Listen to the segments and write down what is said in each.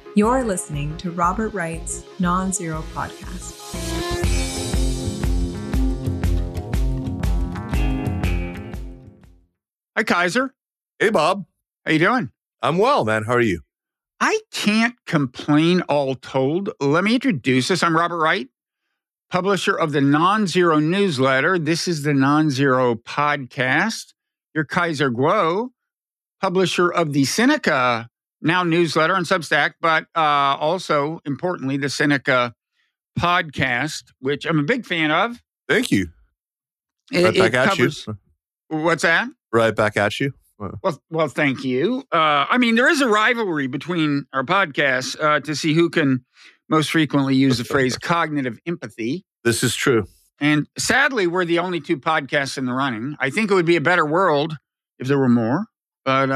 You're listening to Robert Wright's Non-Zero Podcast. Hi, Kaiser. Hey, Bob. How you doing? I'm well, man. How are you? I can't complain, all told. Let me introduce us. I'm Robert Wright, publisher of the Non-Zero newsletter. This is the Non-Zero Podcast. You're Kaiser Kuo, publisher of the Sinica Now newsletter on Substack, but also, importantly, the Sinica podcast, which I'm a big fan of. Thank you. Right back at you. What's that? Right back at you. Well, thank you. I mean, there is a rivalry between our podcasts to see who can most frequently use the phrase cognitive empathy. This is true. And sadly, we're the only two podcasts in the running. I think it would be a better world if there were more, but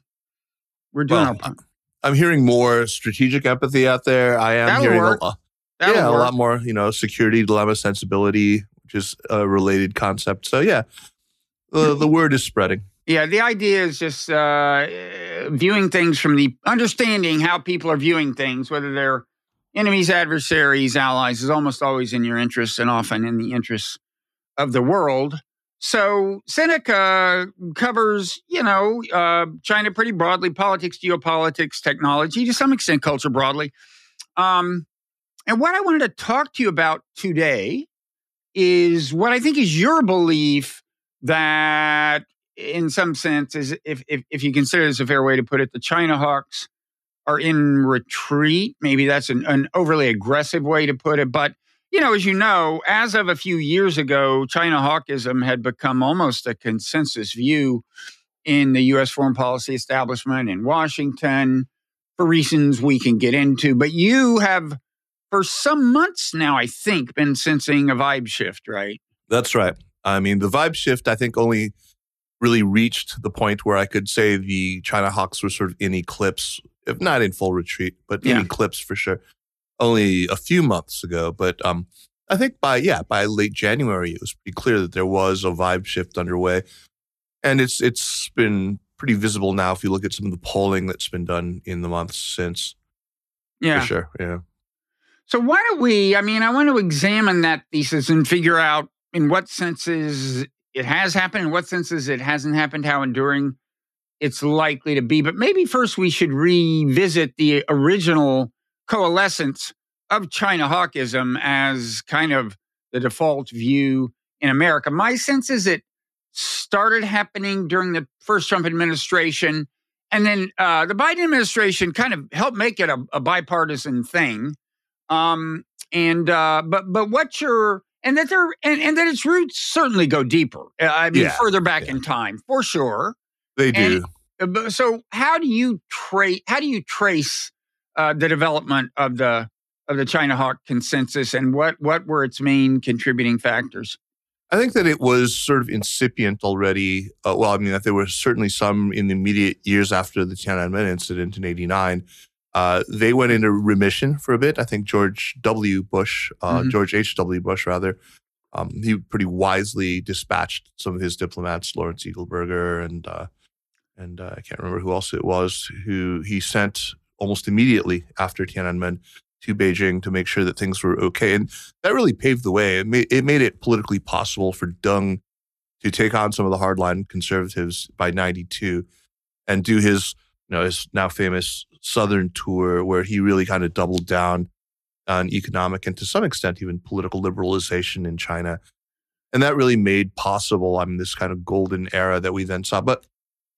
we're doing our part. I'm hearing more strategic empathy out there. I am That'll hearing work. a lot more, security dilemma sensibility, which is a related concept. So yeah, the word is spreading. Yeah, the idea is just viewing things from the understanding how people are viewing things, whether they're enemies, adversaries, allies, is almost always in your interests and often in the interests of the world. So Sinica covers, China pretty broadly, politics, geopolitics, technology, to some extent culture broadly. And what I wanted to talk to you about today is what I think is your belief that, in some sense, is if you consider this a fair way to put it, the China hawks are in retreat. Maybe that's an overly aggressive way to put it, but as you know, as of a few years ago, China hawkism had become almost a consensus view in the U.S. foreign policy establishment in Washington for reasons we can get into. But you have, for some months now, I think, been sensing a vibe shift, right? That's right. I mean, the vibe shift, I think, only really reached the point where I could say the China hawks were sort of in eclipse, if not in full retreat, but in eclipse for sure. Only a few months ago, but I think by late January, it was pretty clear that there was a vibe shift underway. And it's been pretty visible now if you look at some of the polling that's been done in the months since. Yeah. For sure, yeah. So why don't I want to examine that thesis and figure out in what senses it has happened, in what senses it hasn't happened, how enduring it's likely to be. But maybe first we should revisit the original coalescence of China hawkism as kind of the default view in America. My sense is it started happening during the first Trump administration, and then the Biden administration kind of helped make it a bipartisan thing. But what's your and that its roots certainly go deeper. Further back in time for sure. They do. So how do you trace the development of the China hawk consensus, and what were its main contributing factors? I think that it was sort of incipient already. That there were certainly some in the immediate years after the Tiananmen incident in '89. They went into remission for a bit. I think George H.W. Bush, he pretty wisely dispatched some of his diplomats, Lawrence Eagleburger and I can't remember who else it was, who he sent almost immediately after Tiananmen to Beijing to make sure that things were okay. And that really paved the way. It made it politically possible for Deng to take on some of the hardline conservatives by 92 and do his now famous Southern tour, where he really kind of doubled down on economic and to some extent even political liberalization in China. And that really made possible, this kind of golden era that we then saw. But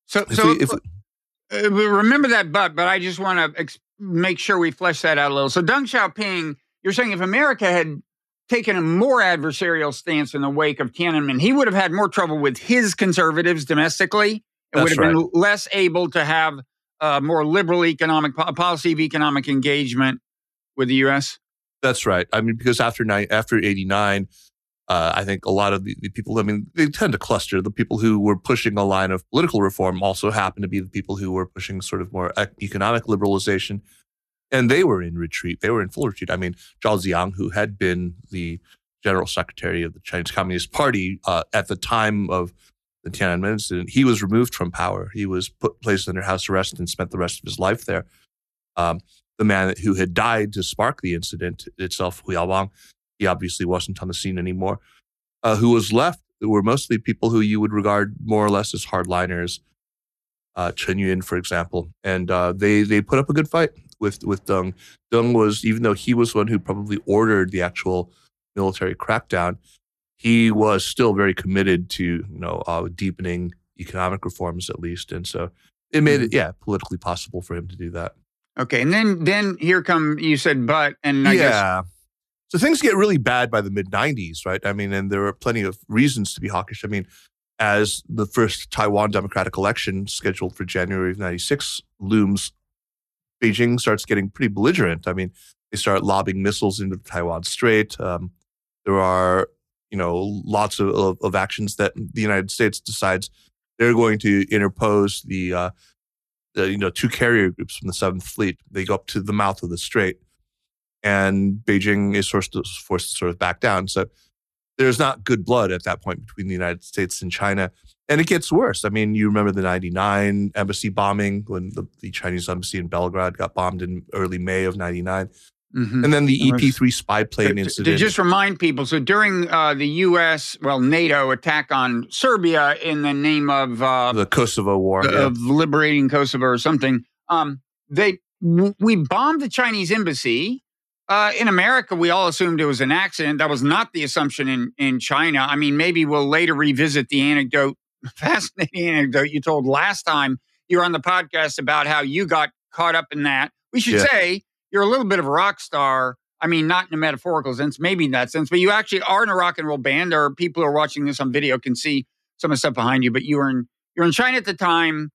remember that, but I just want to make sure we flesh that out a little. So Deng Xiaoping, you're saying if America had taken a more adversarial stance in the wake of Tiananmen, he would have had more trouble with his conservatives domestically. It would have been less able to have more liberal economic policy of economic engagement with the U.S. That's right. Because after 89, I think a lot of the people, they tend to cluster. The people who were pushing a line of political reform also happen to be the people who were pushing sort of more economic liberalization. And they were in retreat. They were in full retreat. Zhao Ziyang, who had been the general secretary of the Chinese Communist Party at the time of the Tiananmen incident, he was removed from power. He was placed under house arrest and spent the rest of his life there. the man who had died to spark the incident itself, Hu Yaobang, he obviously wasn't on the scene anymore. Who was left were mostly people who you would regard more or less as hardliners, Chen Yun, for example. And they put up a good fight with Deng. Deng was, even though he was one who probably ordered the actual military crackdown, he was still very committed to deepening economic reforms, at least. And so it made it, politically possible for him to do that. Okay, and then here come, you said but, and I guess... So things get really bad by the mid-90s, right? I mean, and there are plenty of reasons to be hawkish. I mean, as the first Taiwan democratic election scheduled for January of 96 looms, Beijing starts getting pretty belligerent. I mean, they start lobbing missiles into the Taiwan Strait. There are, lots of actions that the United States decides they're going to interpose the 2 carrier groups from the 7th Fleet. They go up to the mouth of the strait, and Beijing is forced to sort of back down. So there's not good blood at that point between the United States and China. And it gets worse. I mean, you remember the 99 embassy bombing when the Chinese embassy in Belgrade got bombed in early May of 99. Mm-hmm. And then the EP-3 spy plane incident. To just remind people, so during the U.S., NATO attack on Serbia in the name of... the Kosovo War. Of liberating Kosovo or something, we bombed the Chinese embassy. In America, we all assumed it was an accident. That was not the assumption in China. I mean, maybe we'll later revisit the fascinating anecdote you told last time you were on the podcast about how you got caught up in that. We should say you're a little bit of a rock star. I mean, not in a metaphorical sense, maybe in that sense, but you actually are in a rock and roll band. Or people who are watching this on video can see some of the stuff behind you. But you're in China at the time.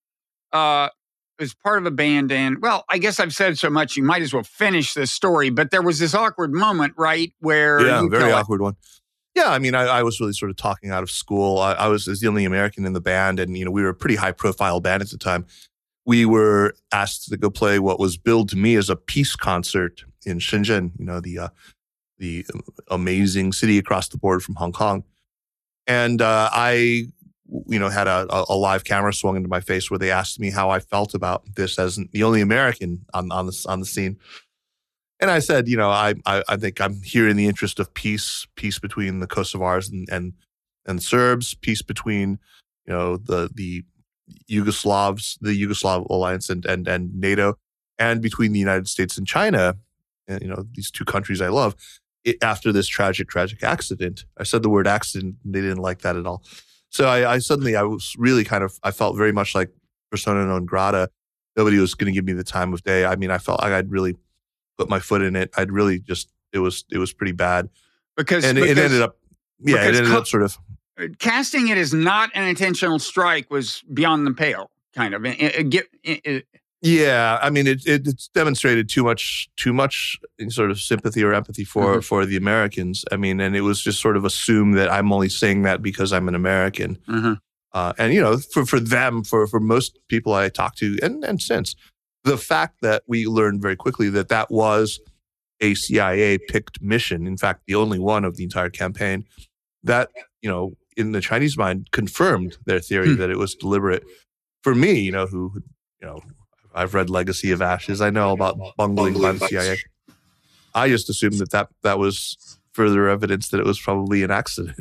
As part of a band, and I guess I've said so much, you might as well finish this story. But there was this awkward moment, right, where very awkward one. Yeah, I mean, I was really sort of talking out of school. I was the only American in the band, and we were a pretty high profile band at the time. We were asked to go play what was billed to me as a peace concert in Shenzhen, the amazing city across the border from Hong Kong, and I had a live camera swung into my face where they asked me how I felt about this as the only American on the scene. And I said, I think I'm here in the interest of peace between the Kosovars and Serbs, peace between, the Yugoslavs, the Yugoslav alliance and NATO, and between the United States and China, and, these 2 countries I love. After this tragic accident, I said the word accident, and they didn't like that at all. So I was really I felt very much like persona non grata. Nobody was going to give me the time of day. I mean, I felt like I'd really put my foot in it. I'd really it was pretty bad. Because it ended up sort of... Casting it as not an intentional strike was beyond the pale, kind of. Yeah, I mean, it's demonstrated too much sort of sympathy or empathy for the Americans. I mean, and it was just sort of assumed that I'm only saying that because I'm an American. Mm-hmm. And for them, for most people I talked to, and since, the fact that we learned very quickly that was a CIA picked mission, in fact, the only one of the entire campaign, that in the Chinese mind confirmed their theory that it was deliberate. For me, who I've read Legacy of Ashes. I know about bungling by the CIA. I just assumed that was further evidence that it was probably an accident.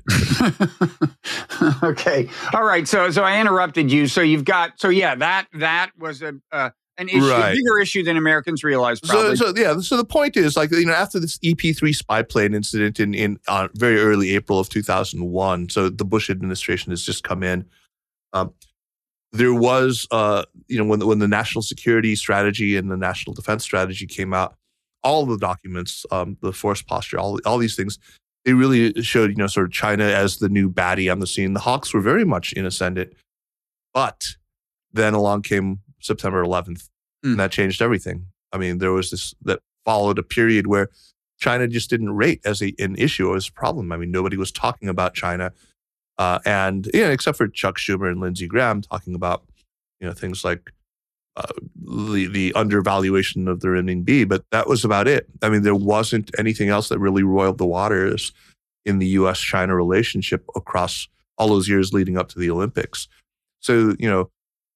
Okay. All right. So I interrupted you. So you've got, that was an issue, a bigger issue than Americans realize, probably. So the point is, after this EP-3 spy plane incident in very early April of 2001, so the Bush administration has just come in, there was, when the national security strategy and the national defense strategy came out, all the documents, the force posture, all these things, they really showed, sort of China as the new baddie on the scene. The Hawks were very much in ascendant. But then along came September 11th, and that changed everything. I mean, there was that followed a period where China just didn't rate as an issue or as a problem. I mean, nobody was talking about China. And except for Chuck Schumer and Lindsey Graham talking about things like the undervaluation of the renminbi, but that was about it. I mean, there wasn't anything else that really roiled the waters in the U.S.-China relationship across all those years leading up to the Olympics. So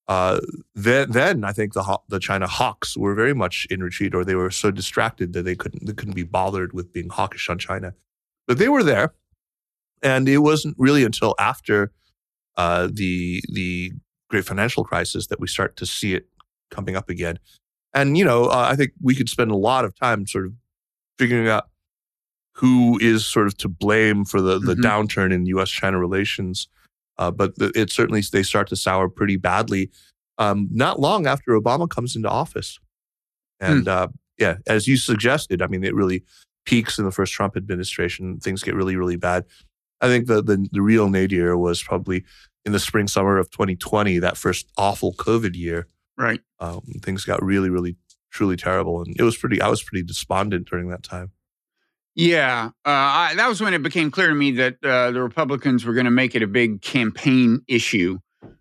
Then I think the China hawks were very much in retreat, or they were so distracted that they couldn't be bothered with being hawkish on China. But they were there, and it wasn't really until after the great financial crisis that we start to see it coming up again. And I think we could spend a lot of time sort of figuring out who is sort of to blame for the downturn in U.S.-China relations. But it certainly, they start to sour pretty badly not long after Obama comes into office. And as you suggested, I mean, it really peaks in the first Trump administration. Things get really, really bad. I think the real nadir was probably in the spring, summer of 2020, that first awful COVID year. Right. Things got really, really, truly terrible. And I was pretty despondent during that time. Yeah. That was when it became clear to me that the Republicans were going to make it a big campaign issue.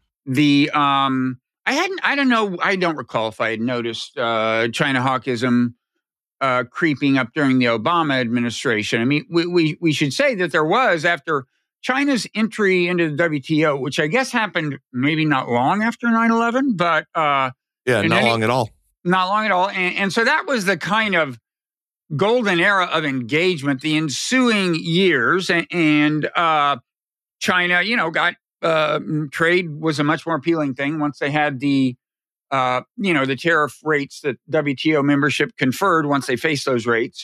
I don't recall if I had noticed China hawkism creeping up during the Obama administration. I mean, we should say that there was, after China's entry into the WTO, which I guess happened maybe not long after 9/11, but not long at all. Not long at all. And so that was the kind of golden era of engagement, the ensuing years. And China, got trade was a much more appealing thing once they had the tariff rates that WTO membership conferred once they faced those rates.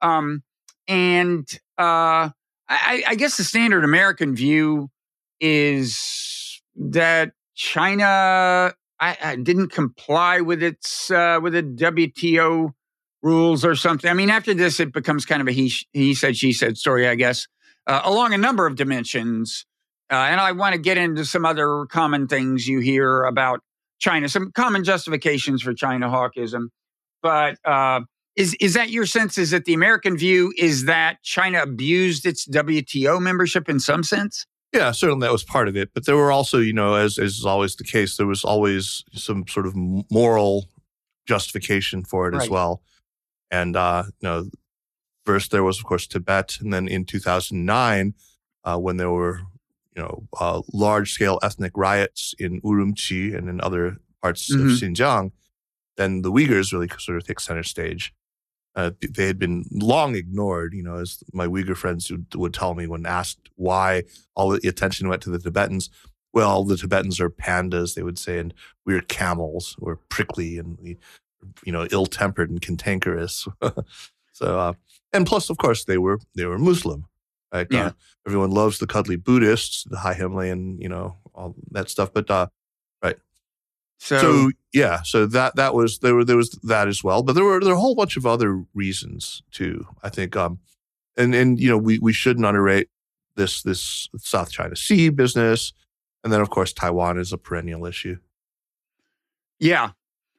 I guess the standard American view is that China didn't comply with the WTO rules or something. I mean, after this, it becomes kind of a he said, she said story, I guess, along a number of dimensions. And I want to get into some other common things you hear about China, some common justifications for China hawkism. But is that your sense? Is that the American view is that China abused its WTO membership in some sense? Yeah, certainly that was part of it. But there were also, as is always the case, there was always some sort of moral justification for it as well. And, first there was, of course, Tibet. And then in 2009, when there were, large-scale ethnic riots in Urumqi and in other parts of Xinjiang, then the Uyghurs really sort of take center stage. They had been long ignored, as my Uyghur friends would tell me when asked why all the attention went to the Tibetans. Well, the Tibetans are pandas, they would say, and we're camels. We're prickly and ill-tempered and cantankerous. So, and plus, of course, they were Muslim. Right? Yeah. Everyone loves the cuddly Buddhists, the high Himalayan, all that stuff. But right. So that was there was that as well. But there were a whole bunch of other reasons too. I think, we shouldn't underrate this South China Sea business, and then of course Taiwan is a perennial issue. Yeah.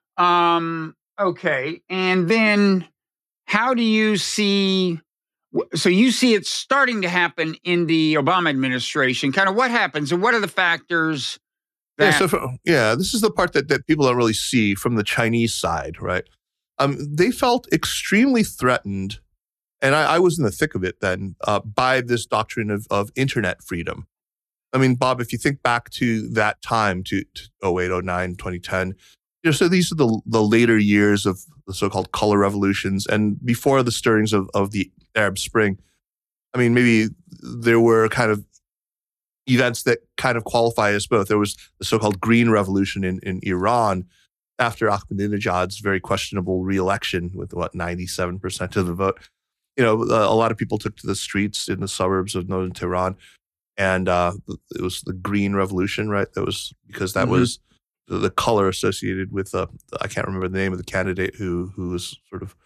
Okay. And then how do you see? So you see it starting to happen in the Obama administration. Kind of what happens and what are the factors? This is the part that people don't really see from the Chinese side, right? They felt extremely threatened, and I was in the thick of it then, by this doctrine of internet freedom. I mean, Bob, if you think back to that time, to 08, 09, 2010, so these are the later years of the so-called color revolutions, and before the stirrings of the Arab Spring. I mean, maybe there were kind of events that kind of qualify as both. There was the so-called Green Revolution in Iran after Ahmadinejad's very questionable re-election with 97% of the vote. A lot of people took to the streets in the suburbs of northern Tehran, and it was the Green Revolution, right? That was because that was the color associated with I can't remember the name of the candidate who was sort of,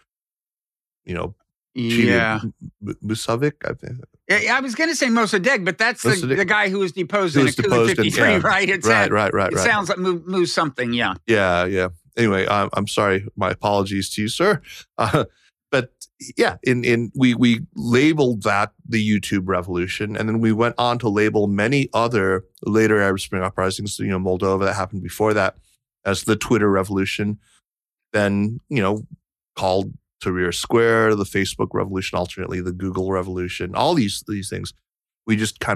cheated. Musavic, I think. I was going to say Mossadegh, but that's the guy who was deposed in a coup in 53, right? It sounds like Mus something, yeah. Yeah. Anyway, I'm sorry. My apologies to you, sir. But yeah, we labeled that the YouTube revolution, and then we went on to label many other later Arab Spring uprisings, Moldova that happened before that, as the Twitter revolution, then, called Tahrir Square, the Facebook revolution, alternately the Google revolution, all these things. We just kind of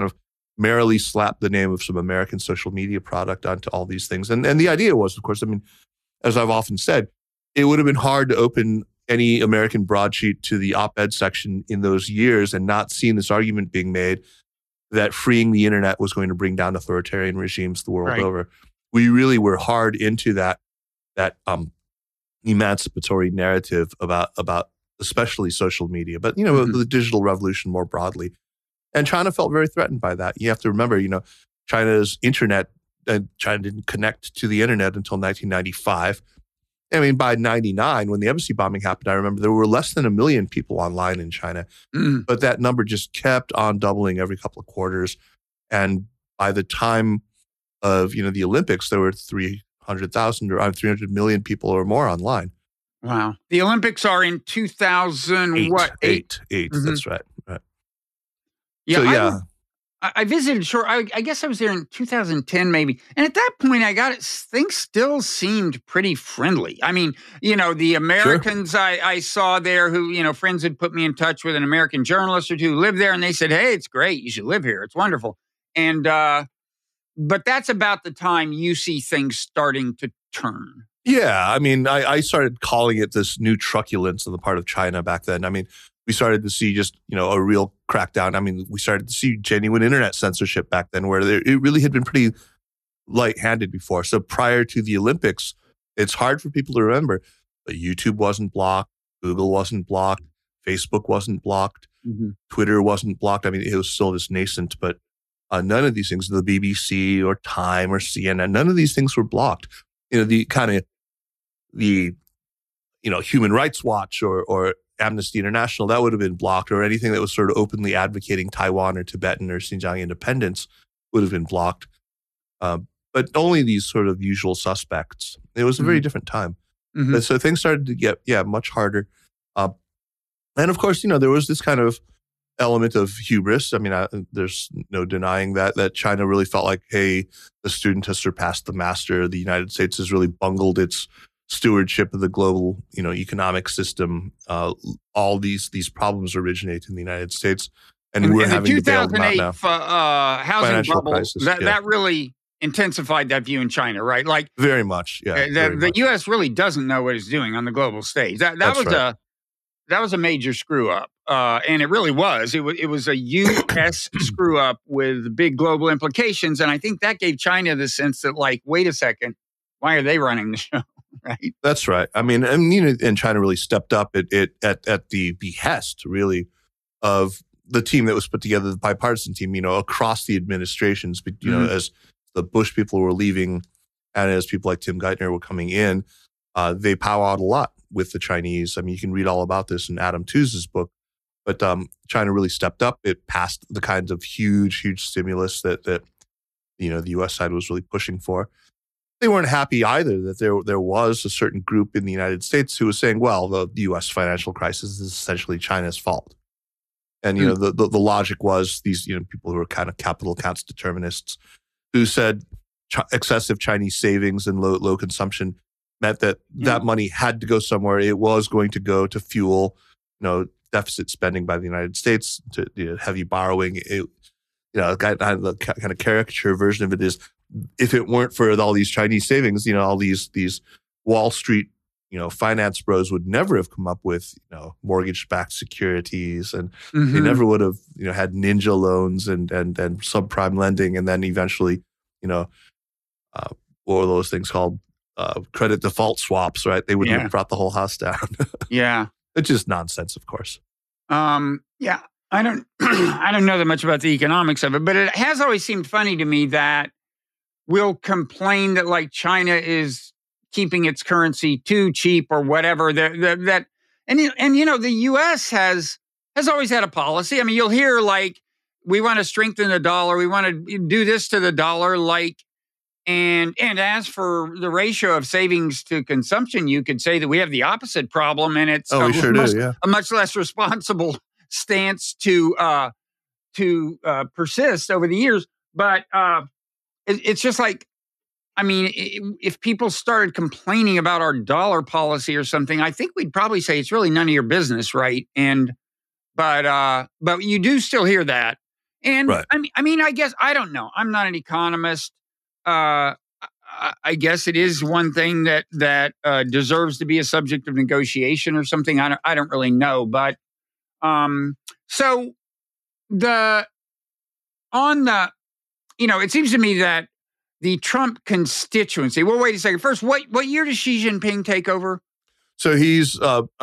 merrily slapped the name of some American social media product onto all these things. And the idea was, of course, I mean, as I've often said, it would have been hard to open any American broadsheet to the op-ed section in those years and not seeing this argument being made that freeing the internet was going to bring down authoritarian regimes the world over. We really were hard into that emancipatory narrative about especially social media, but the digital revolution more broadly. And China felt very threatened by that. You have to remember, China's internet, China didn't connect to the internet until 1995. I mean, by 99, when the embassy bombing happened, I remember there were less than 1 million people online in China. But that number just kept on doubling every couple of quarters. And by the time of, the Olympics, there were 300,000 or 300 million people or more online. Wow. The Olympics are in 2000, Eight. That's right. Yeah, so, I visited I guess I was there in 2010 maybe. And at that point, things still seemed pretty friendly. I mean, the Americans I saw there who, friends had put me in touch with an American journalist or two who lived there. And they said, hey, it's great. You should live here. It's wonderful. And, but that's about the time you see things starting to turn. Yeah. I mean, I started calling it this new truculence on the part of China back then. I mean, we started to see just, a real crackdown. I mean, we started to see genuine internet censorship back then where it really had been pretty light-handed before. So prior to the Olympics, it's hard for people to remember, but YouTube wasn't blocked, Google wasn't blocked, Facebook wasn't blocked, Twitter wasn't blocked. I mean, it was still just nascent, but none of these things, the BBC or Time or CNN, none of these things were blocked. Human Rights Watch or Amnesty International, that would have been blocked, or anything that was sort of openly advocating Taiwan or Tibetan or Xinjiang independence would have been blocked. But only these sort of usual suspects. It was a very different time. So things started to get, much harder. And of course, there was this kind of element of hubris. I mean, there's no denying that China really felt like, hey, the student has surpassed the master. The United States has really bungled its stewardship of the global, economic system. All these problems originate in the United States, and we're having to bail them out now. 2008 housing Financial bubble crisis, that really intensified that view in China, right? Like very much, yeah. The U.S. really doesn't know what it's doing on the global stage. That was a major screw up, and it really was. It was a U.S. screw up with big global implications, and I think that gave China the sense that, like, wait a second, why are they running the show? Right. That's right. I mean, and China really stepped up at the behest, really, of the team that was put together, the bipartisan team, across the administrations. But, as the Bush people were leaving and as people like Tim Geithner were coming in, they powwowed a lot with the Chinese. I mean, you can read all about this in Adam Tooze's book. But China really stepped up. It passed the kinds of huge stimulus that the U.S. side was really pushing for. They weren't happy either that there was a certain group in the United States who was saying, well, the U.S. financial crisis is essentially China's fault. And, the logic was these, people who were kind of capital accounts determinists who said excessive Chinese savings and low consumption meant that money had to go somewhere. It was going to go to fuel, deficit spending by the United States, to heavy borrowing. The kind of caricature version of it is, if it weren't for all these Chinese savings, all these Wall Street, finance bros would never have come up with, mortgage-backed securities, and they never would have, had ninja loans and subprime lending, and then eventually, what were those things called? Credit default swaps, right? They would have brought the whole house down. Yeah, it's just nonsense, of course. Yeah, I don't know that much about the economics of it, but it has always seemed funny to me that we'll complain that, like, China is keeping its currency too cheap or whatever. The U.S. has always had a policy. I mean, you'll hear, like, we want to strengthen the dollar, we want to do this to the dollar, like, and as for the ratio of savings to consumption, you could say that we have the opposite problem, and it's a much less responsible stance to persist over the years. But it's just like, I mean, if people started complaining about our dollar policy or something, I think we'd probably say it's really none of your business, right? But you do still hear that, And Right. I guess I don't know. I'm not an economist. I guess it is one thing that deserves to be a subject of negotiation or something. I don't really know, but so the on the it seems to me that the Trump constituency. Well, wait a second. First, what year does Xi Jinping take over? So he's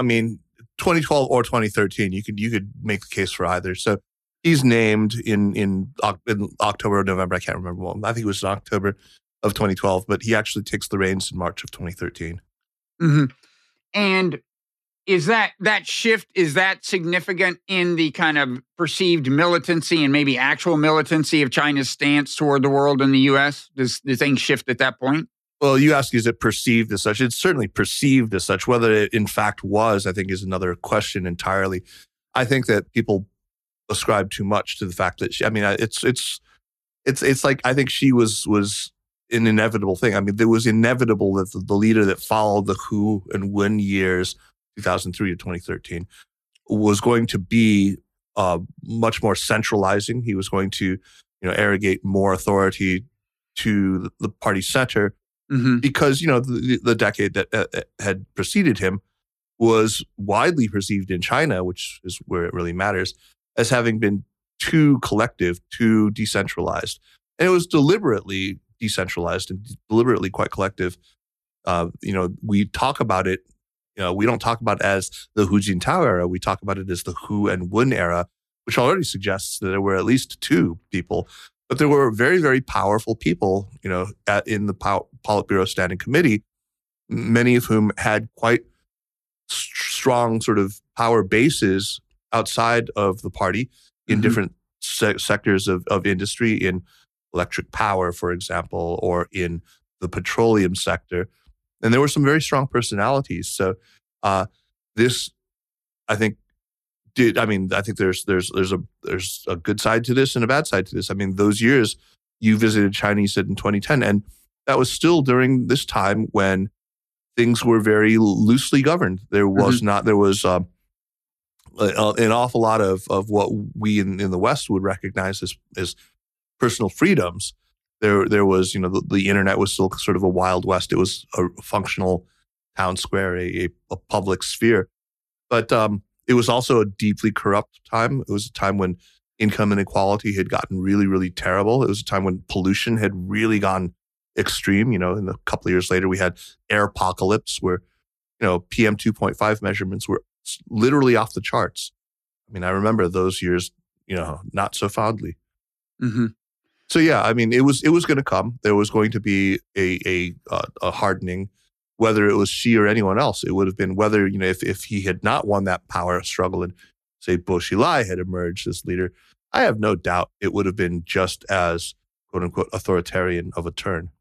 2012 or 2013. You could make the case for either. So he's named in October or November. I can't remember. Well, I think it was in October of 2012, but he actually takes the reins in March of 2013. Mm-hmm. And is that shift, is that significant in the kind of perceived militancy and maybe actual militancy of China's stance toward the world and the U.S.? Does things shift at that point? Well, you ask, is it perceived as such? It's certainly perceived as such. Whether it in fact was, I think, is another question entirely. I think that people ascribe too much to the fact that it's like, I think she was an inevitable thing. I mean, it was inevitable that the leader that followed the Hu and Wen years, 2003 to 2013, was going to be much more centralizing. He was going to, arrogate more authority to the party center, because the decade that had preceded him was widely perceived in China, which is where it really matters, as having been too collective, too decentralized, and it was deliberately decentralized and deliberately quite collective. We talk about it. We don't talk about it as the Hu Jintao era. We talk about it as the Hu and Wen era, which already suggests that there were at least two people. But there were very, very powerful people, in the Politburo Standing Committee, many of whom had quite strong sort of power bases outside of the party in different sectors of industry, in electric power, for example, or in the petroleum sector. And there were some very strong personalities. So this, I think, I think there's a good side to this and a bad side to this. I mean, those years you visited China, you said in 2010, and that was still during this time when things were very loosely governed. There was an awful lot of what we in the West would recognize as personal freedoms. There was, the internet was still sort of a wild west. It was a functional town square, a public sphere. But it was also a deeply corrupt time. It was a time when income inequality had gotten really, really terrible. It was a time when pollution had really gone extreme. In a couple of years later, we had air apocalypse where, PM 2.5 measurements were literally off the charts. I mean, I remember those years, not so fondly. Mm-hmm. So yeah, I mean, it was going to come. There was going to be a hardening. Whether it was Xi or anyone else, it would have been whether, if he had not won that power struggle and say Bo Xilai had emerged as leader, I have no doubt it would have been just as quote unquote authoritarian of a turn.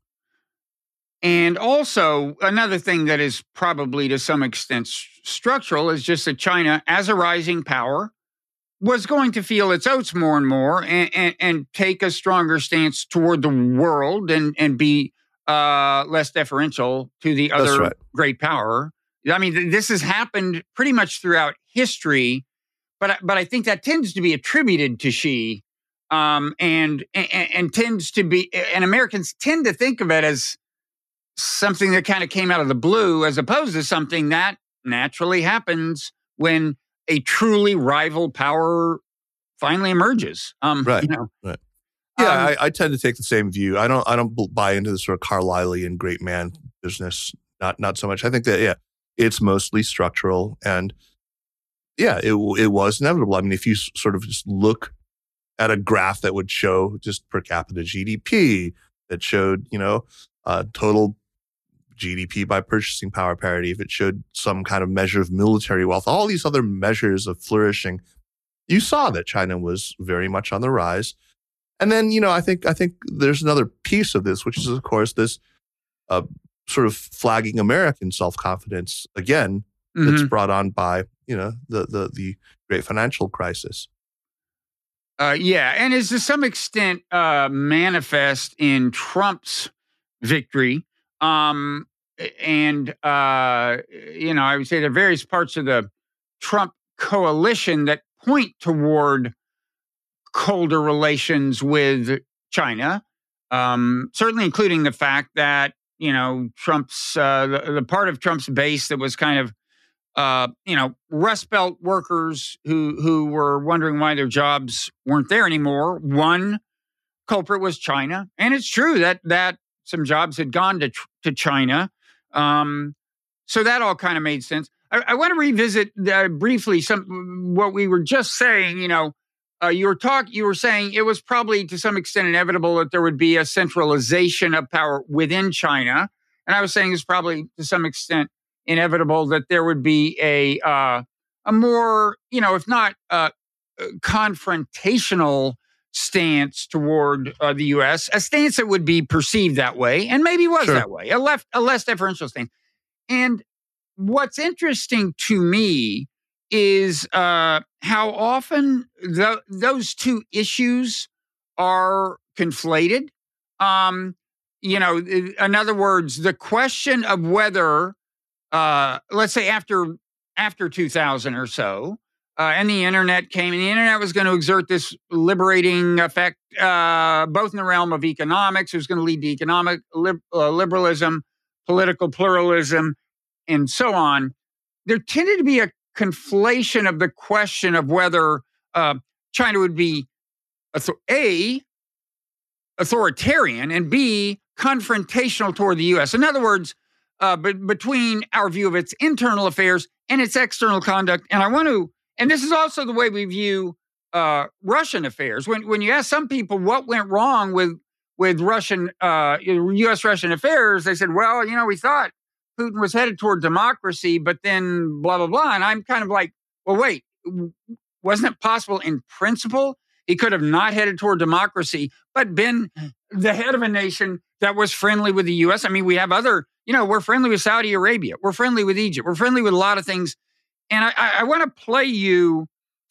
And also another thing that is probably to some extent structural is just that China, as a rising power, was going to feel its oats more and more and take a stronger stance toward the world and be less deferential to the other great power. I mean, this has happened pretty much throughout history, but I think that tends to be attributed to Xi, and tends to be, and Americans tend to think of it as something that kind of came out of the blue, as opposed to something that naturally happens when a truly rival power finally emerges. Right. Yeah, I tend to take the same view. I don't buy into the sort of Carlylean great man business. Not so much. I think that it's mostly structural, and it was inevitable. I mean, if you sort of just look at a graph that would show just per capita GDP, that showed total GDP by purchasing power parity, if it showed some kind of measure of military wealth, all these other measures of flourishing, you saw that China was very much on the rise. And then, I think there's another piece of this, which is, of course, this sort of flagging American self-confidence again, that's brought on by, the great financial crisis. And is to some extent manifest in Trump's victory. I would say there are various parts of the Trump coalition that point toward colder relations with China, certainly including the fact that, Trump's the part of Trump's base that was kind of Rust Belt workers who were wondering why their jobs weren't there anymore. One culprit was China, and it's true that some jobs had gone to China. So that all kind of made sense. I want to revisit briefly what we were just saying. You were saying it was probably to some extent inevitable that there would be a centralization of power within China, and I was saying it's probably to some extent inevitable that there would be a more, if not confrontational stance toward the U.S., a stance that would be perceived that way, and maybe was that way, a less deferential stance. And what's interesting to me is how often those two issues are conflated. In other words, the question of whether, let's say after 2000 or so, and the internet came, and the internet was going to exert this liberating effect, both in the realm of economics. It was going to lead to economic liberalism, political pluralism, and so on. There tended to be a conflation of the question of whether China would be A, authoritarian, and B, confrontational toward the U.S. In other words, between our view of its internal affairs and its external conduct. And this is also the way we view Russian affairs. When you ask some people what went wrong with Russian, U.S.-Russian affairs, they said, well, we thought Putin was headed toward democracy, but then blah, blah, blah. And I'm kind of like, well, wait, wasn't it possible in principle he could have not headed toward democracy, but been the head of a nation that was friendly with the U.S.? I mean, we have other, we're friendly with Saudi Arabia. We're friendly with Egypt. We're friendly with a lot of things. And I want to play you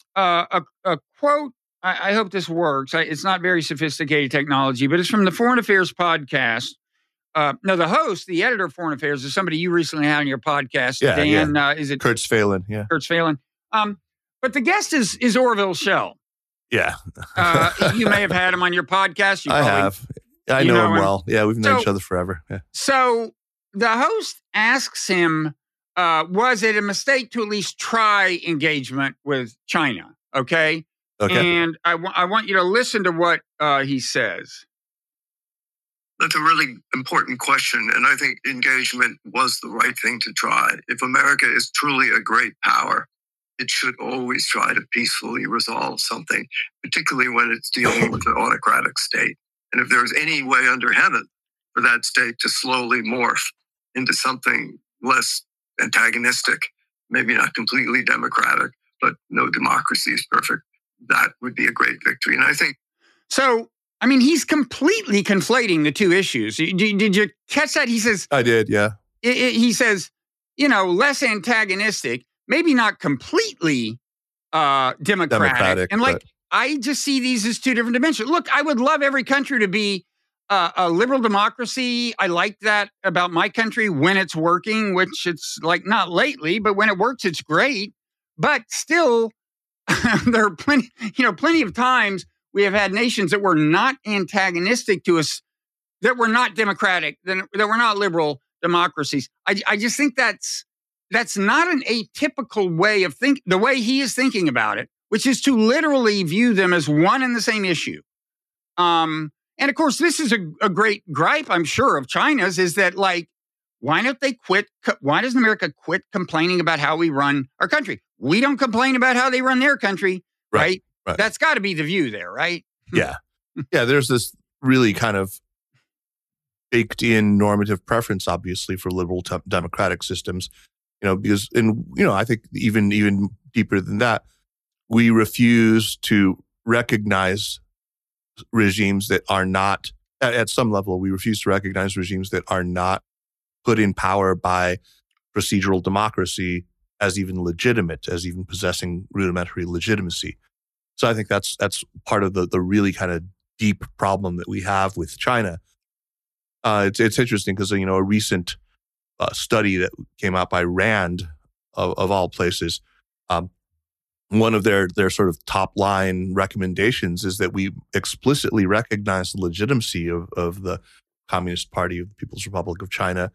a quote. I hope this works. It's not very sophisticated technology, but it's from the Foreign Affairs podcast. No, the host, the editor of Foreign Affairs, is somebody you recently had on your podcast. Yeah, Dan, yeah. Is it Kurtz Phelan? Yeah, Kurtz Phelan. But the guest is Orville Schell. Yeah, you may have had him on your podcast. I have. I know him well. Yeah, we've known each other forever. Yeah. So the host asks him, was it a mistake to at least try engagement with China? Okay. And I want you to listen to what he says. That's a really important question, and I think engagement was the right thing to try. If America is truly a great power, it should always try to peacefully resolve something, particularly when it's dealing with an autocratic state. And if there's any way under heaven for that state to slowly morph into something less antagonistic, maybe not completely democratic, but no democracy is perfect, that would be a great victory. And I think so. I mean, he's completely conflating the two issues. Did you catch that? He says, I did, yeah. He says, less antagonistic, maybe not completely democratic. And I just see these as two different dimensions. Look, I would love every country to be a liberal democracy. I like that about my country when it's working, which it's like not lately, but when it works, it's great. But still, there are plenty of times we have had nations that were not antagonistic to us, that were not democratic, that were not liberal democracies. I just think that's not an atypical way of the way he is thinking about it, which is to literally view them as one and the same issue. And of course, this is a great gripe, I'm sure, of China's, is that why don't they quit? Why doesn't America quit complaining about how we run our country? We don't complain about how they run their country, right? Right. That's got to be the view there, right? Yeah. Yeah, there's this really kind of baked in normative preference, obviously, for liberal democratic systems, because, I think even deeper than that, we refuse to recognize regimes that are not, at some level, we refuse to recognize regimes that are not put in power by procedural democracy as even legitimate, as even possessing rudimentary legitimacy. So I think that's part of the really kind of deep problem that we have with China. It's interesting because, a recent study that came out by RAND, of all places, one of their sort of top line recommendations is that we explicitly recognize the legitimacy of the Communist Party of the People's Republic of China.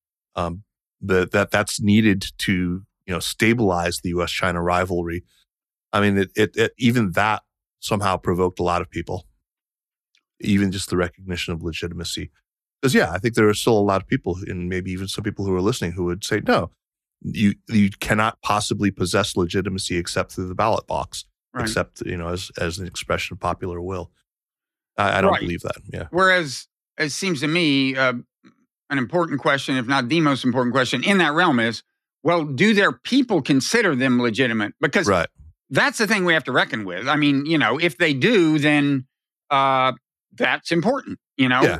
That's needed to stabilize the U.S.-China rivalry. I mean, it even that somehow provoked a lot of people, even just the recognition of legitimacy. Because I think there are still a lot of people, and maybe even some people who are listening, who would say, no, you cannot possibly possess legitimacy except through the ballot box, right. except as an expression of popular will. I don't believe that. Yeah. Whereas it seems to me an important question, if not the most important question in that realm is, well, do their people consider them legitimate? Because that's the thing we have to reckon with. I mean, if they do, then that's important. And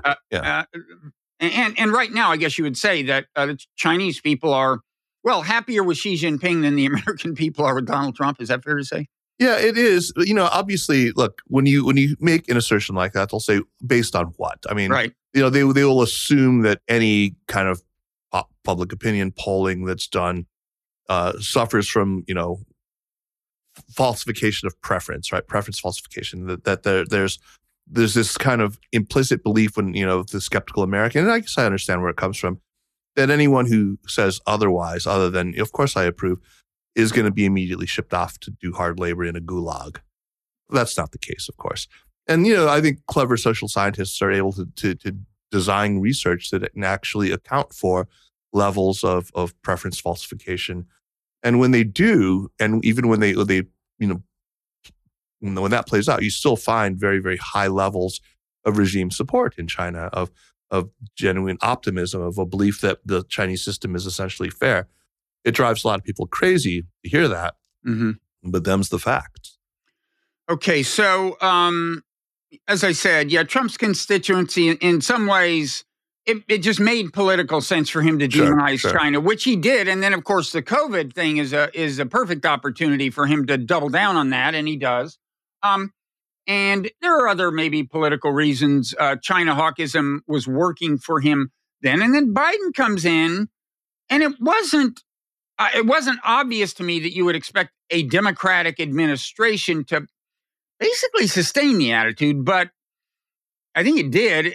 right now, I guess you would say that the Chinese people are happier with Xi Jinping than the American people are with Donald Trump. Is that fair to say? Yeah, it is. Obviously, look, when you make an assertion like that, they'll say based on what? I mean, they will assume that any kind of public opinion polling that's done suffers from falsification of preference, right? Preference falsification. That there's this kind of implicit belief when the skeptical American, and I guess I understand where it comes from, that anyone who says otherwise, other than of course I approve, is going to be immediately shipped off to do hard labor in a gulag. That's not the case, of course. And I think clever social scientists are able to design research that can actually account for levels of preference falsification. And when they do, and even when they when that plays out, you still find very, very high levels of regime support in China, of genuine optimism, of a belief that the Chinese system is essentially fair. It drives a lot of people crazy to hear that, but them's the facts. Okay, so as I said, Trump's constituency, in some ways, it just made political sense for him to demonize China, which he did. And then, of course, the COVID thing is a perfect opportunity for him to double down on that, and he does. And there are other maybe political reasons. China hawkism was working for him then. And then Biden comes in, and it wasn't obvious to me that you would expect a Democratic administration to basically sustain the attitude. But I think it did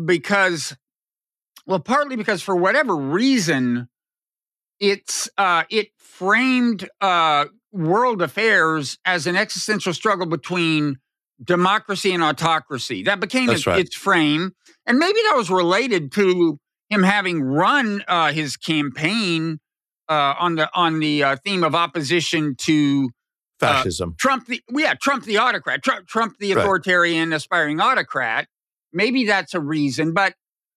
partly because for whatever reason, it framed world affairs as an existential struggle between democracy and autocracy. That became its frame. And maybe that was related to him having run his campaign on the theme of opposition to fascism. Trump the autocrat, Trump the authoritarian aspiring autocrat. Maybe that's a reason, but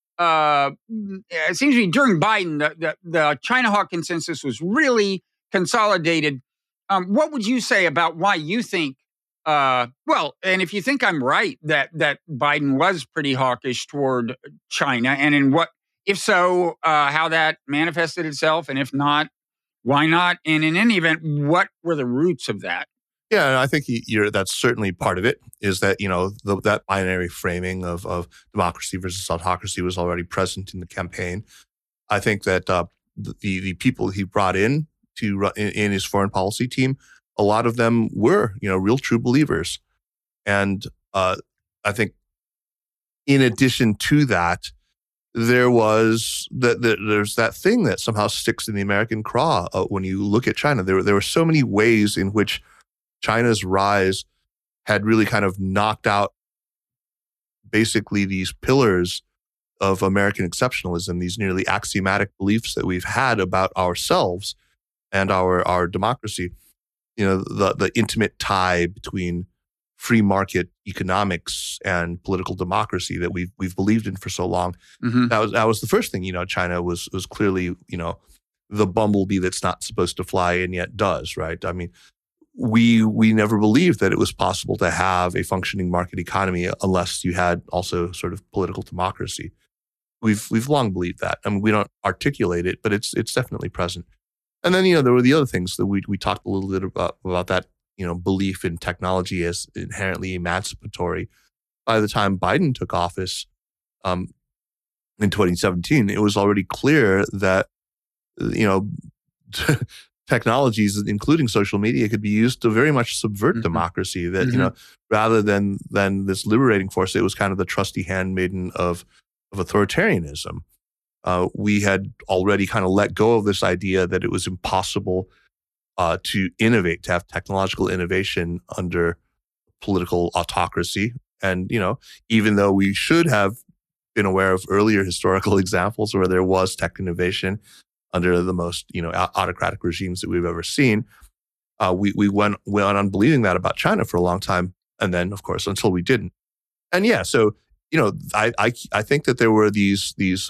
it seems to me during Biden, the China hawk consensus was really consolidated. What would you say about why you think, and if you think I'm right, that Biden was pretty hawkish toward China, and if so, how that manifested itself, and if not, why not? And in any event, what were the roots of that? Yeah, I think that's certainly part of it, is that, that binary framing of democracy versus autocracy was already present in the campaign. I think that the people he brought in in his foreign policy team, a lot of them were, real true believers. And I think in addition to that, there's that thing that somehow sticks in the American craw when you look at China. There were so many ways in which China's rise had really kind of knocked out basically these pillars of American exceptionalism, these nearly axiomatic beliefs that we've had about ourselves and our democracy. The intimate tie between free market economics and political democracy that we've believed in for so long. Mm-hmm. That was the first thing. China was clearly the bumblebee that's not supposed to fly and yet does, right? I mean, we never believed that it was possible to have a functioning market economy unless you had also sort of political democracy. We've long believed that. I mean, we don't articulate it, but it's definitely present. And then there were the other things that we talked a little bit about that belief in technology as inherently emancipatory. By the time Biden took office in 2017, it was already clear that technologies, including social media, could be used to very much subvert democracy. That rather than this liberating force, it was kind of the trusty handmaiden of authoritarianism. We had already kind of let go of this idea that it was impossible to innovate, to have technological innovation under political autocracy. And, even though we should have been aware of earlier historical examples where there was tech innovation under the most, autocratic regimes that we've ever seen, we went on believing that about China for a long time. And then, of course, until we didn't. And yeah, so, I think that there were these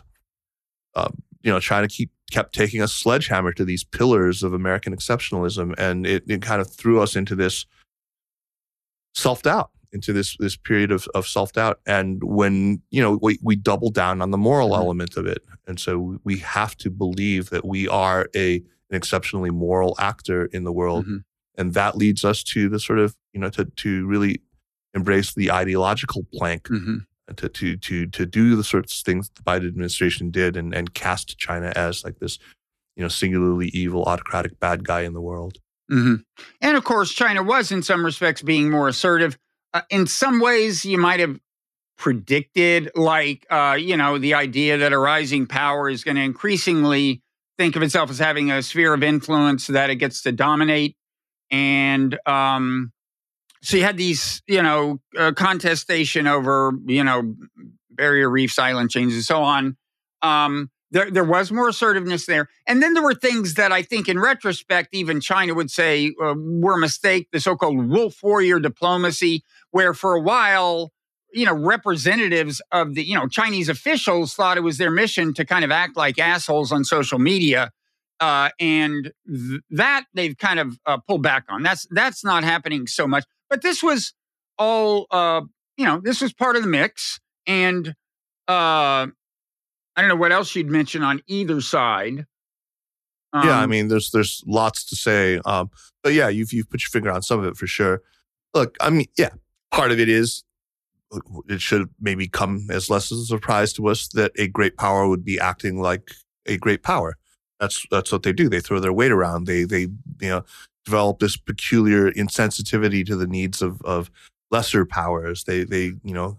China kept taking a sledgehammer to these pillars of American exceptionalism, and it kind of threw us into this self-doubt, into this period of self-doubt. And when, we doubled down on the moral element of it. And so we have to believe that we are an exceptionally moral actor in the world. And that leads us to the sort of, to really embrace the ideological plank, to do the sorts of things the Biden administration did and cast China as like this, singularly evil, autocratic bad guy in the world. And of course, China was in some respects being more assertive. In some ways, you might have predicted, like, the idea that a rising power is going to increasingly think of itself as having a sphere of influence that it gets to dominate. And so you had these, contestation over, barrier reefs, island chains, and so on. There was more assertiveness there. And then there were things that I think in retrospect, even China would say were a mistake, the so-called wolf warrior diplomacy, where for a while, representatives of the, Chinese officials thought it was their mission to kind of act like assholes on social media. And that they've kind of pulled back on. That's not happening so much. But this was all, this was part of the mix. And I don't know what else you'd mention on either side. Yeah, I mean, there's lots to say. But yeah, you've put your finger on some of it for sure. Look, I mean, yeah, part of it is it should maybe come as less as a surprise to us that a great power would be acting like a great power. That's what they do. They throw their weight around. They develop this peculiar insensitivity to the needs of lesser powers. Who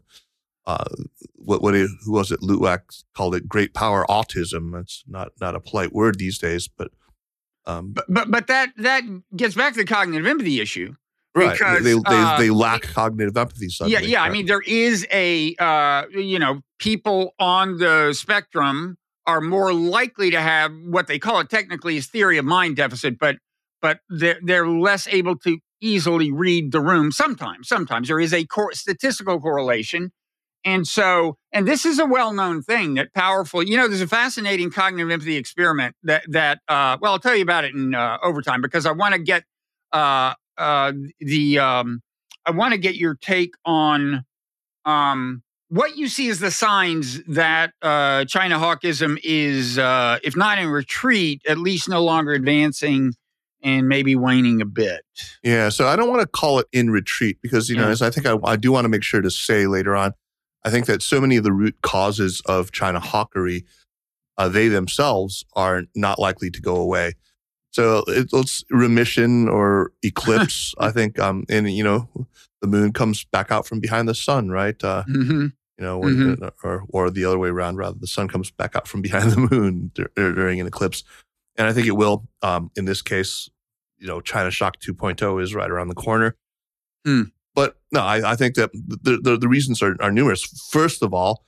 was it? Luwak called it great power autism. That's not a polite word these days, but that gets back to the cognitive empathy issue. Right. Because, they lack cognitive empathy suddenly. Yeah. Right? I mean, there is people on the spectrum are more likely to have what they call it technically is theory of mind deficit, but they're less able to easily read the room. Sometimes there is a statistical correlation. And this is a well-known thing that powerful, there's a fascinating cognitive empathy experiment that I'll tell you about it in overtime, because I want to get I want to get your take on what you see as the signs that China hawkism is, if not in retreat, at least no longer advancing and maybe waning a bit. Yeah, so I don't want to call it in retreat because, as I think I do want to make sure to say later on, I think that so many of the root causes of China hawkery, they themselves are not likely to go away. So it's remission or eclipse, I think, and the moon comes back out from behind the sun, right? Or the other way around, rather, the sun comes back out from behind the moon during an eclipse. And I think it will, in this case, China Shock 2.0 is right around the corner. But no, I think that the reasons are numerous. First of all,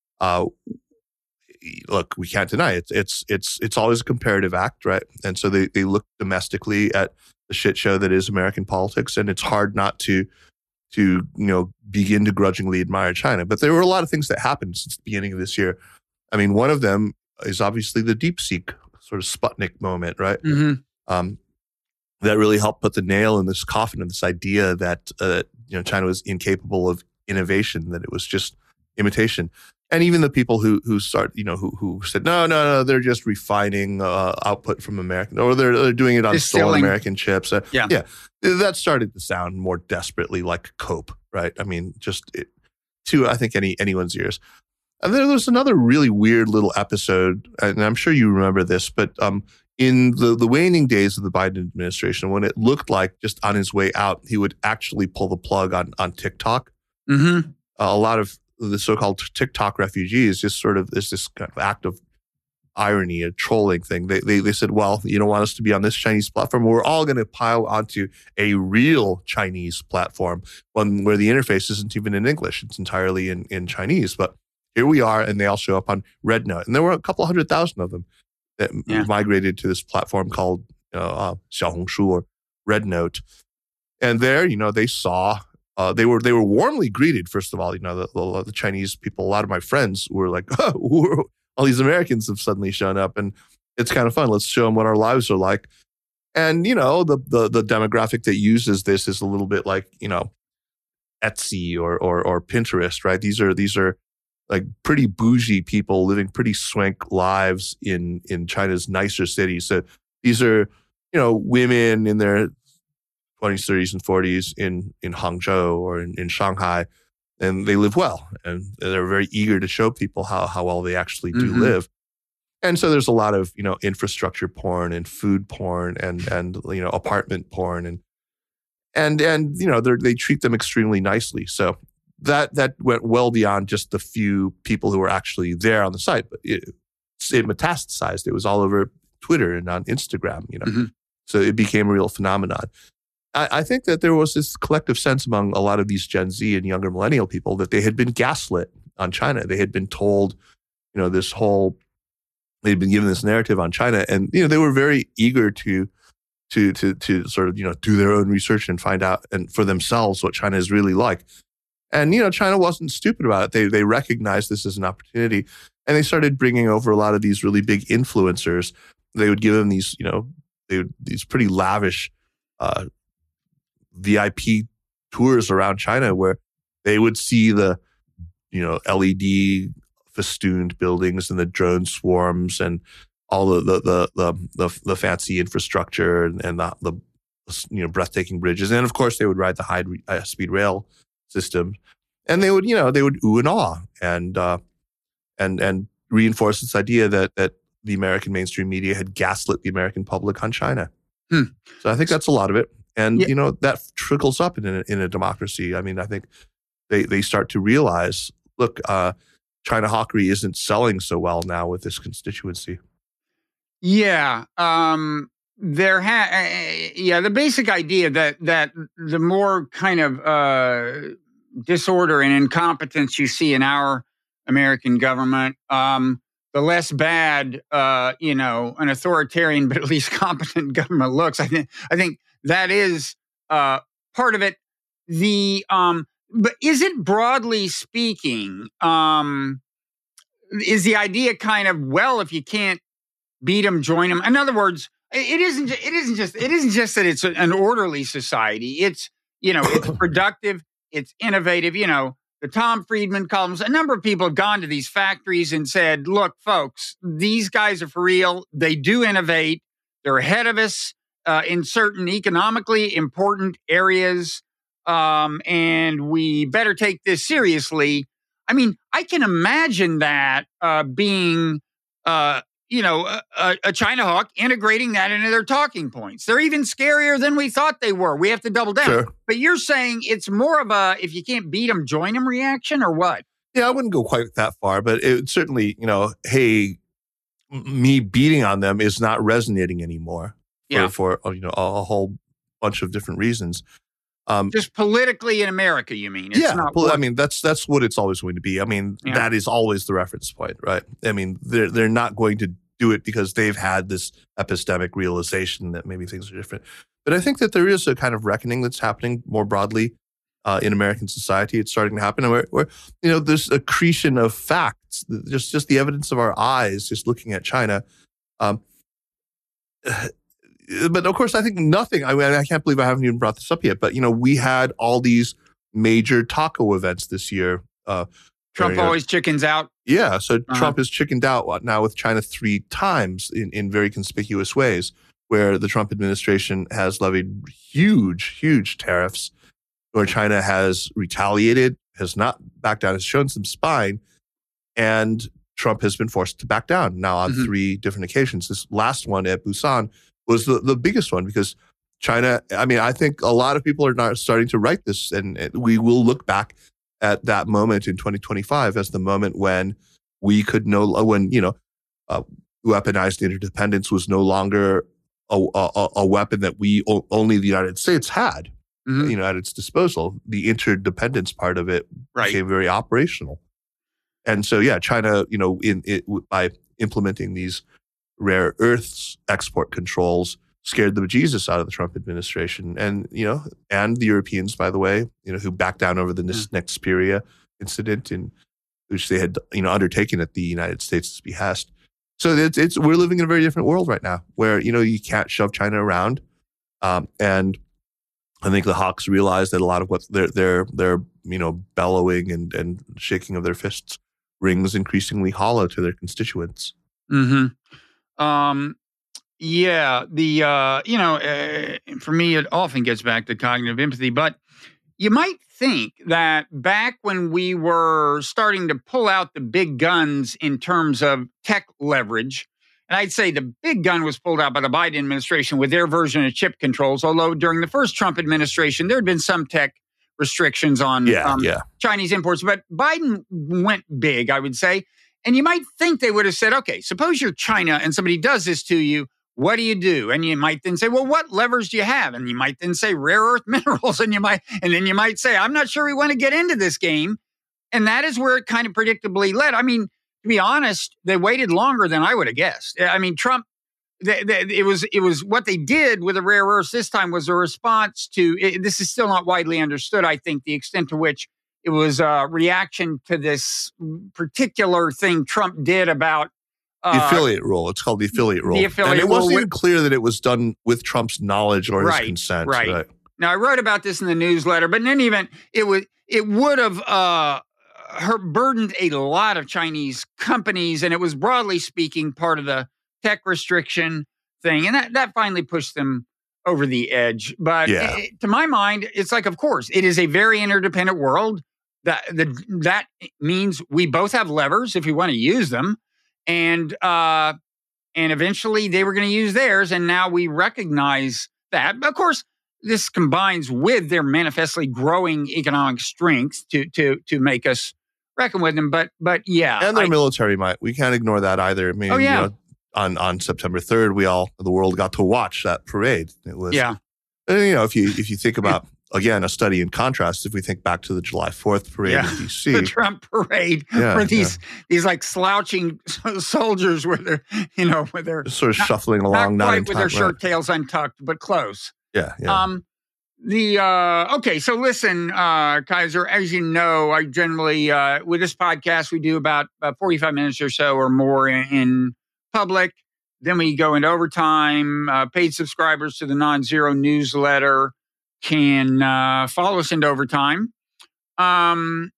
look, we can't deny it. It's always a comparative act, right? And so they look domestically at the shit show that is American politics, and it's hard not to begin to grudgingly admire China. But there were a lot of things that happened since the beginning of this year. I mean, one of them is obviously the DeepSeek sort of Sputnik moment, right? That really helped put the nail in this coffin of this idea that China was incapable of innovation, that it was just imitation. And even the people who said no, they're just refining output from American, or they're doing it on stolen American chips. That started to sound more desperately like cope, right? I mean, to I think anyone's ears. And then there's another really weird little episode, and I'm sure you remember this, but in the waning days of the Biden administration, when it looked like just on his way out, he would actually pull the plug on TikTok. Mm-hmm. A lot of the so-called TikTok refugees just sort of is this kind of act of irony, a trolling thing. They said, well, you don't want us to be on this Chinese platform. We're all going to pile onto a real Chinese platform, one where the interface isn't even in English. It's entirely in Chinese. But here we are, and they all show up on RedNote. And there were a couple 100,000 of them that migrated to this platform called Xiaohongshu or RedNote. And there, they saw, they were warmly greeted, first of all. The Chinese people, a lot of my friends were like, oh, all these Americans have suddenly shown up, and it's kind of fun. Let's show them what our lives are like. And, the demographic that uses this is a little bit like, Etsy or Pinterest, right? These are like pretty bougie people living pretty swank lives in China's nicer cities. So these are, women in their 20s, 30s, and 40s in Hangzhou or in Shanghai, and they live well. And they're very eager to show people how well they actually do live. And so there's a lot of, infrastructure porn and food porn and apartment porn and they treat them extremely nicely. So that went well beyond just the few people who were actually there on the site, but it metastasized. It was all over Twitter and on Instagram, So it became a real phenomenon. I think that there was this collective sense among a lot of these Gen Z and younger millennial people that they had been gaslit on China. They had been told, they'd been given this narrative on China, and they were very eager to sort of do their own research and find out and for themselves what China is really like. And, China wasn't stupid about it. They recognized this as an opportunity, and they started bringing over a lot of these really big influencers. They would give them these, these pretty lavish VIP tours around China where they would see the, LED festooned buildings and the drone swarms and all the fancy infrastructure and the breathtaking bridges. And of course, they would ride the high-speed rail system, and they would ooh and ah and reinforce this idea that the American mainstream media had gaslit the American public on China. So I think that's a lot of it, and that trickles up in a democracy. I mean, I think they start to realize, look, China hawkery isn't selling so well now with this constituency. Yeah. The basic idea that the more kind of disorder and incompetence you see in our American government, the less bad an authoritarian but at least competent government looks. I think that is part of it. But is it, broadly speaking, is the idea kind of, well, if you can't beat them, join them? In other words, it isn't just that it's an orderly society. It's it's productive, it's innovative. The Tom Friedman columns. A number of people have gone to these factories and said, "Look, folks, these guys are for real. They do innovate. They're ahead of us in certain economically important areas, and we better take this seriously." I mean, I can imagine that being a China hawk, integrating that into their talking points. They're even scarier than we thought they were. We have to double down. Sure. But you're saying it's more of a, if you can't beat them, join them reaction, or what? Yeah, I wouldn't go quite that far, but it certainly, hey, me beating on them is not resonating anymore for a whole bunch of different reasons. Just politically in America, you mean? It's I mean, that's what it's always going to be. I mean, that is always the reference point, right? I mean, they're not going to do it because they've had this epistemic realization that maybe things are different. But I think that there is a kind of reckoning that's happening more broadly in American society. It's starting to happen, where there's accretion of facts, just the evidence of our eyes, just looking at China. But of course, I think nothing. I mean, I can't believe I haven't even brought this up yet. But we had all these major taco events this year. Trump always chickens out. Yeah, so Trump has chickened out now with China 3 times in very conspicuous ways, where the Trump administration has levied huge tariffs, where China has retaliated, has not backed down, has shown some spine, and Trump has been forced to back down now on 3 different occasions. This last one at Busan was the biggest one because China, I mean, I think a lot of people are not starting to write this, and we will look back at that moment in 2025 as the moment when we could weaponized interdependence was no longer a weapon that only the United States had, at its disposal. The interdependence part of it became very operational. And so, China, by implementing these rare earths export controls, scared the bejesus out of the Trump administration, and and the Europeans, by the way, who backed down over the Nexperia incident, in which they had undertaken at the United States' behest. So we're living in a very different world right now, where you can't shove China around, and I think the hawks realize that a lot of what they're bellowing and shaking of their fists rings increasingly hollow to their constituents. Mm-hmm. For me, it often gets back to cognitive empathy, but you might think that back when we were starting to pull out the big guns in terms of tech leverage, and I'd say the big gun was pulled out by the Biden administration with their version of chip controls, although during the first Trump administration, there had been some tech restrictions on Chinese imports, but Biden went big, I would say. And you might think they would have said, okay, suppose you're China and somebody does this to you. What do you do? And you might then say, well, what levers do you have? And you might then say rare earth minerals. And then you might say, I'm not sure we want to get into this game. And that is where it kind of predictably led. I mean, to be honest, they waited longer than I would have guessed. I mean, Trump, it was what they did with the rare earths this time was a response to, this is still not widely understood, I think, the extent to which it was a reaction to this particular thing Trump did about the affiliate rule. It's called the affiliate rule. And it wasn't even clear that it was done with Trump's knowledge or his consent. Right. Now, I wrote about this in the newsletter, but in any event, it would have burdened a lot of Chinese companies, and it was, broadly speaking, part of the tech restriction thing. And that finally pushed them over the edge. But to my mind, it's like, of course, it is a very interdependent world. That means we both have levers if we want to use them. And eventually they were going to use theirs, and now we recognize that. Of course, this combines with their manifestly growing economic strength to make us reckon with them. But and their military might. We can't ignore that either. I mean, on September 3rd, the world got to watch that parade. It was if you think about. Again, a study in contrast, if we think back to the July 4th parade in D.C. The Trump parade, where these like slouching soldiers with their, with their sort of shuffling along, not quite with their shirt tails untucked, but close. Yeah. Okay, so listen, Kaiser, as you know, I generally, with this podcast, we do about 45 minutes or so or more in public. Then we go into overtime. Paid subscribers to the Non-Zero newsletter can follow us into overtime. And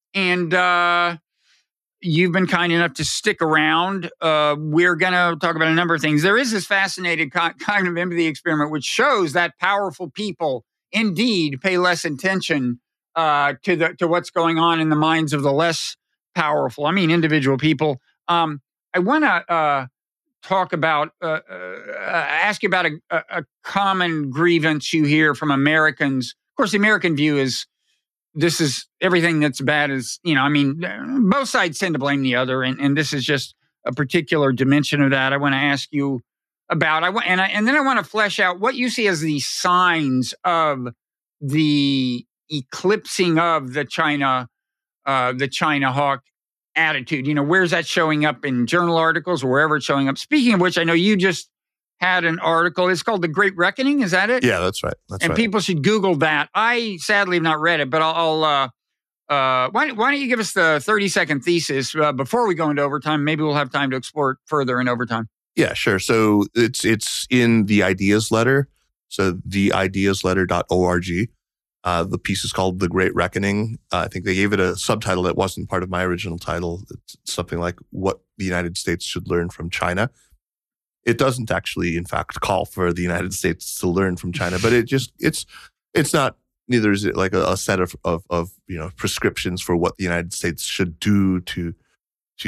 you've been kind enough to stick around. We're going to talk about a number of things. There is this fascinating cognitive empathy experiment, which shows that powerful people indeed pay less attention to what's going on in the minds of the less powerful. I mean, individual people. I want to talk about, ask you about a common grievance you hear from Americans. Of course, the American view is this is everything that's bad is, both sides tend to blame the other. And this is just a particular dimension of that I want to ask you about. And then I want to flesh out what you see as the signs of the eclipsing of the China hawk attitude. Where's that showing up in journal articles or wherever it's showing up? Speaking of which, I know you just had an article. It's called The Great Reckoning. Is that it? Yeah, that's right. And people should Google that. I sadly have not read it, but I'll why don't you give us the 30-second thesis before we go into overtime? Maybe we'll have time to explore it further in overtime. Yeah, sure. So it's in the Ideas Letter. So theideasletter.org. The piece is called The Great Reckoning. I think they gave it a subtitle that wasn't part of my original title. It's something like What the United States Should Learn from China. It doesn't actually, in fact, call for the United States to learn from China, but it's not, neither is it like a set of prescriptions for what the United States should do to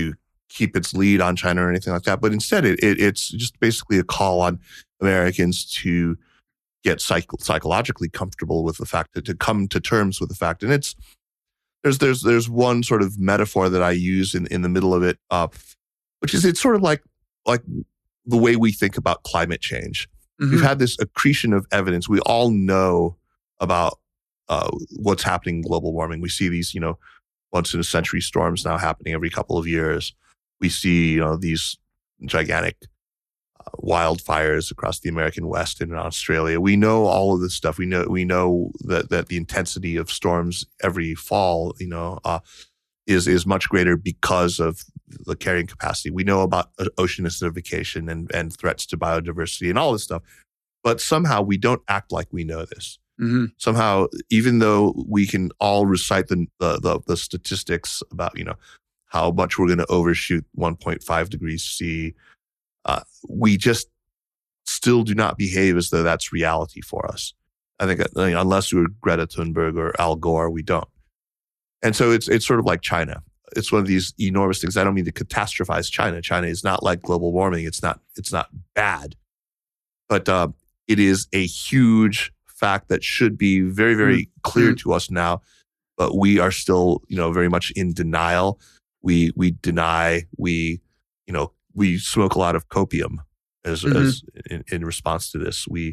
keep its lead on China or anything like that. But instead, it's just basically a call on Americans to get psychologically comfortable with the fact to come to terms with the fact. And there's one sort of metaphor that I use in the middle of it, which is it's sort of like the way we think about climate change. Mm-hmm. We've had this accretion of evidence. We all know about what's happening in global warming. We see these, once in a century storms now happening every couple of years. We see, these gigantic wildfires across the American West and in Australia. We know all of this stuff. We know that the intensity of storms every fall, is much greater because of the carrying capacity. We know about ocean acidification and threats to biodiversity and all this stuff. But somehow we don't act like we know this. Mm-hmm. Somehow, even though we can all recite the statistics about, how much we're going to overshoot 1.5 degrees C, we just still do not behave as though that's reality for us. I think unless we're Greta Thunberg or Al Gore, we don't. And so it's sort of like China. It's one of these enormous things. I don't mean to catastrophize China. China is not like global warming. It's not bad, but it is a huge fact that should be very, very clear to us now. But we are still, very much in denial. We deny. We smoke a lot of copium as in response to this. We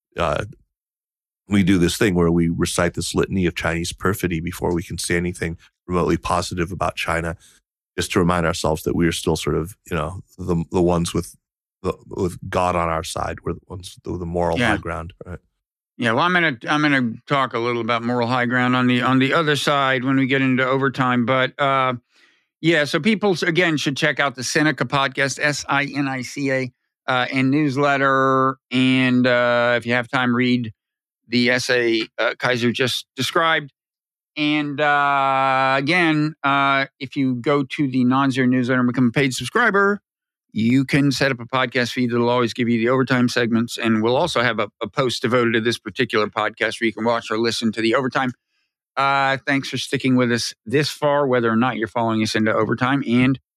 do this thing where we recite this litany of Chinese perfidy before we can say anything remotely positive about China, just to remind ourselves that we are still sort of, the ones with God on our side. We're the ones with the moral high ground, right? Yeah, well, I'm gonna talk a little about moral high ground on the other side when we get into overtime. But so people again should check out the Sinica podcast, SINICA, and newsletter. And if you have time, read the essay Kaiser just described. And again, if you go to the Non-Zero newsletter and become a paid subscriber, you can set up a podcast feed that'll always give you the overtime segments. And we'll also have a post devoted to this particular podcast where you can watch or listen to the overtime. Thanks for sticking with us this far, whether or not you're following us into overtime. And